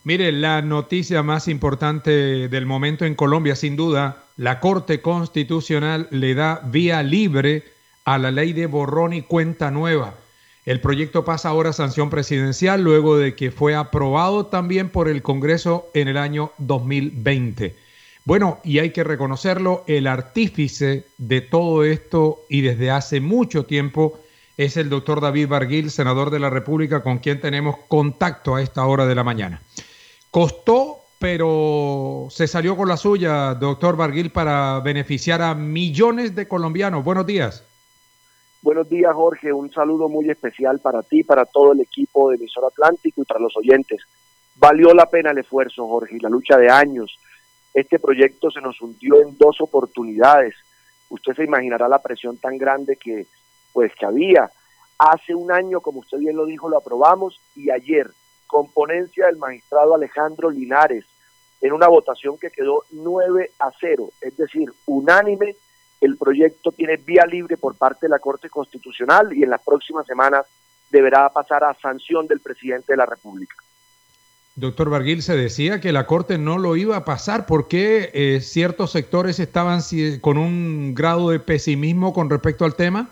Mire, la noticia más importante del momento en Colombia, sin duda, la Corte Constitucional le da vía libre a la ley de borrón y cuenta nueva. El proyecto pasa ahora a sanción presidencial luego de que fue aprobado también por el Congreso en el año 2020. Bueno, y hay que reconocerlo, el artífice de todo esto y desde hace mucho tiempo es el doctor David Barguil, senador de la República, con quien tenemos contacto a esta hora de la mañana. Costó, pero se salió con la suya, doctor Barguil, para beneficiar a millones de colombianos. Buenos días. Buenos días, Jorge. Un saludo muy especial para ti, para todo el equipo de Emisor Atlántico y para los oyentes. Valió la pena el esfuerzo, Jorge, y la lucha de años. Este proyecto se nos hundió en 2 oportunidades. Usted se imaginará la presión tan grande que había. Hace un año, como usted bien lo dijo, lo aprobamos y ayer, con ponencia del magistrado Alejandro Linares, en una votación que quedó 9-0, es decir, unánime, el proyecto tiene vía libre por parte de la Corte Constitucional y en las próximas semanas deberá pasar a sanción del presidente de la República. Doctor Barguil, se decía que la Corte no lo iba a pasar. ¿Por qué ciertos sectores estaban con un grado de pesimismo con respecto al tema?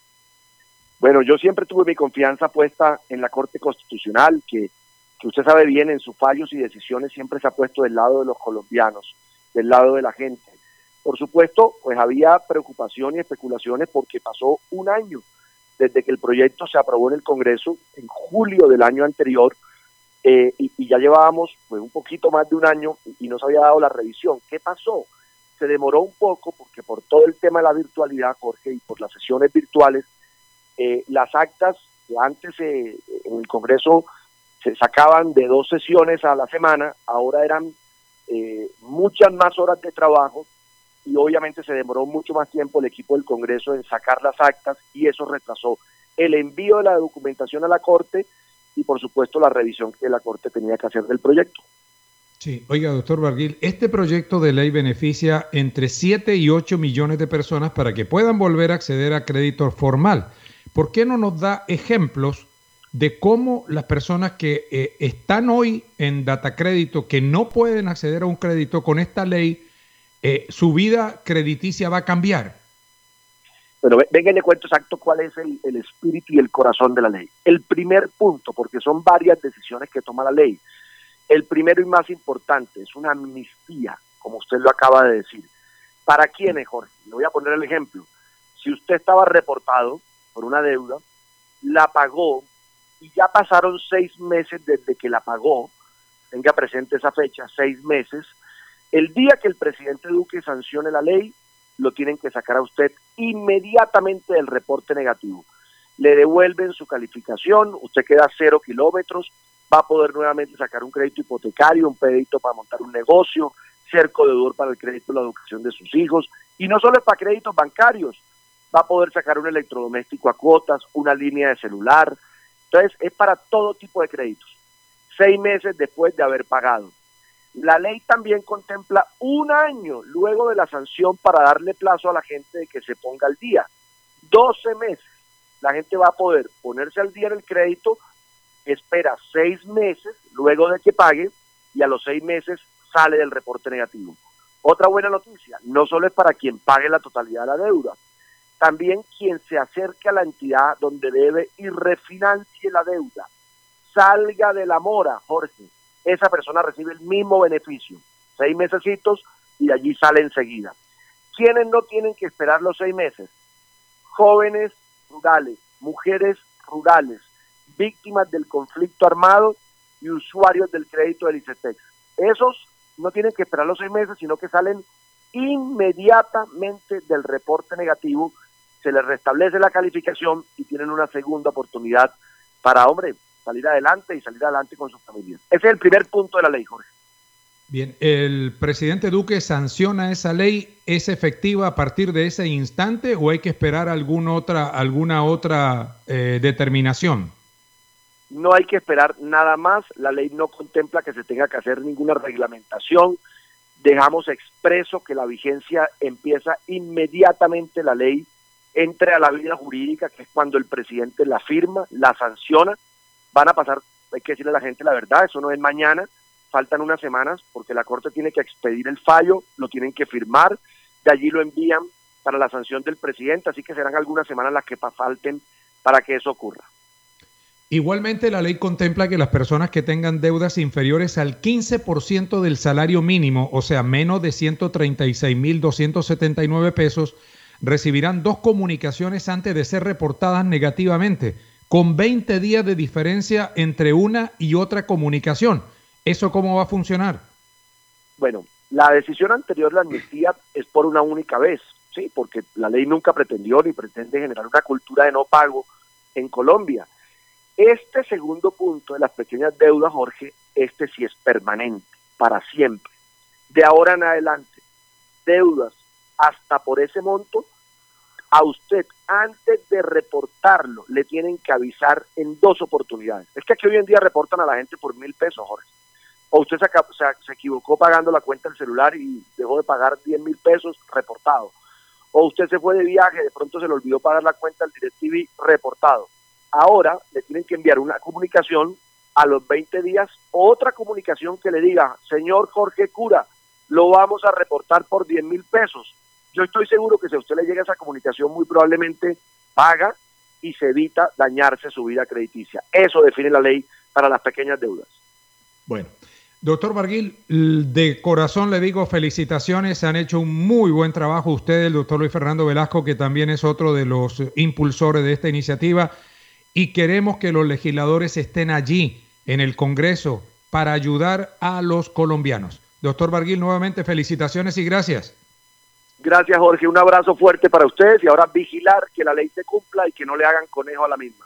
Bueno, yo siempre tuve mi confianza puesta en la Corte Constitucional, que usted sabe bien, en sus fallos y decisiones siempre se ha puesto del lado de los colombianos, del lado de la gente. Por supuesto, pues había preocupación y especulaciones porque pasó un año desde que el proyecto se aprobó en el Congreso, en julio del año anterior, y ya llevábamos pues un poquito más de un año y no se había dado la revisión. ¿Qué pasó? Se demoró un poco porque por todo el tema de la virtualidad, Jorge, y por las sesiones virtuales, las actas que antes en el Congreso se sacaban de 2 sesiones a la semana, ahora eran muchas más horas de trabajo y obviamente se demoró mucho más tiempo el equipo del Congreso en sacar las actas y eso retrasó el envío de la documentación a la Corte y por supuesto la revisión que la Corte tenía que hacer del proyecto. Sí, oiga, doctor Barguil, este proyecto de ley beneficia entre 7 y 8 millones de personas para que puedan volver a acceder a crédito formal. ¿Por qué no nos da ejemplos de cómo las personas que están hoy en Datacrédito, que no pueden acceder a un crédito con esta ley, su vida crediticia va a cambiar? Pero venga y le cuento exacto cuál es el espíritu y el corazón de la ley. El primer punto, porque son varias decisiones que toma la ley, el primero y más importante es una amnistía, como usted lo acaba de decir. ¿Para quiénes, Jorge? Le voy a poner el ejemplo. Si usted estaba reportado por una deuda, la pagó y ya pasaron 6 meses desde que la pagó, tenga presente esa fecha, 6 meses, el día que el presidente Duque sancione la ley, lo tienen que sacar a usted inmediatamente del reporte negativo. Le devuelven su calificación, usted queda 0 kilómetros, va a poder nuevamente sacar un crédito hipotecario, un crédito para montar un negocio, ser codeudor para el crédito de la educación de sus hijos, y no solo es para créditos bancarios, va a poder sacar un electrodoméstico a cuotas, una línea de celular, entonces es para todo tipo de créditos, 6 meses después de haber pagado. La ley también contempla 1 año luego de la sanción para darle plazo a la gente de que se ponga al día. 12 meses. La gente va a poder ponerse al día en el crédito, espera 6 meses luego de que pague y a los 6 meses sale del reporte negativo. Otra buena noticia, no solo es para quien pague la totalidad de la deuda, también quien se acerque a la entidad donde debe y refinancie la deuda, salga de la mora, Jorge, esa persona recibe el mismo beneficio, 6 mesecitos y de allí sale enseguida. ¿Quiénes no tienen que esperar los 6 meses? Jóvenes rurales, mujeres rurales, víctimas del conflicto armado y usuarios del crédito del ICETEX. Esos no tienen que esperar los 6 meses, sino que salen inmediatamente del reporte negativo, se les restablece la calificación y tienen una segunda oportunidad para, salir adelante y salir adelante con sus familias. Ese es el primer punto de la ley, Jorge. Bien, ¿el presidente Duque sanciona esa ley? ¿Es efectiva a partir de ese instante o hay que esperar alguna otra determinación? No hay que esperar nada más, la ley no contempla que se tenga que hacer ninguna reglamentación, dejamos expreso que la vigencia empieza inmediatamente la ley entre a la vida jurídica, que es cuando el presidente la firma, la sanciona, van a pasar, hay que decirle a la gente la verdad, eso no es mañana, faltan unas semanas, porque la Corte tiene que expedir el fallo, lo tienen que firmar, de allí lo envían para la sanción del presidente, así que serán algunas semanas las que falten para que eso ocurra. Igualmente, la ley contempla que las personas que tengan deudas inferiores al 15% del salario mínimo, o sea, menos de 136.279 pesos, recibirán 2 comunicaciones antes de ser reportadas negativamente, con 20 días de diferencia entre una y otra comunicación. ¿Eso cómo va a funcionar? Bueno, la decisión anterior, la amnistía, es por una única vez, ¿sí? Porque la ley nunca pretendió ni pretende generar una cultura de no pago en Colombia. Este segundo punto de las pequeñas deudas, Jorge, este sí es permanente, para siempre. De ahora en adelante, deudas hasta por ese monto, a usted antes de reportarlo le tienen que avisar en 2 oportunidades. Es que aquí hoy en día reportan a la gente por 1.000 pesos, Jorge. O usted se equivocó pagando la cuenta del celular y dejó de pagar 10.000 pesos, reportado. O usted se fue de viaje, de pronto se le olvidó pagar la cuenta del DirecTV, reportado. Ahora le tienen que enviar una comunicación a los 20 días, otra comunicación que le diga, señor Jorge Cura, lo vamos a reportar por 10.000 pesos. Yo estoy seguro que si a usted le llega esa comunicación, muy probablemente paga y se evita dañarse su vida crediticia. Eso define la ley para las pequeñas deudas. Bueno, doctor Barguil, de corazón le digo felicitaciones, han hecho un muy buen trabajo ustedes, el doctor Luis Fernando Velasco, que también es otro de los impulsores de esta iniciativa, y queremos que los legisladores estén allí en el Congreso para ayudar a los colombianos. Doctor Barguil, nuevamente felicitaciones y gracias. Gracias, Jorge. Un abrazo fuerte para ustedes y ahora vigilar que la ley se cumpla y que no le hagan conejo a la misma.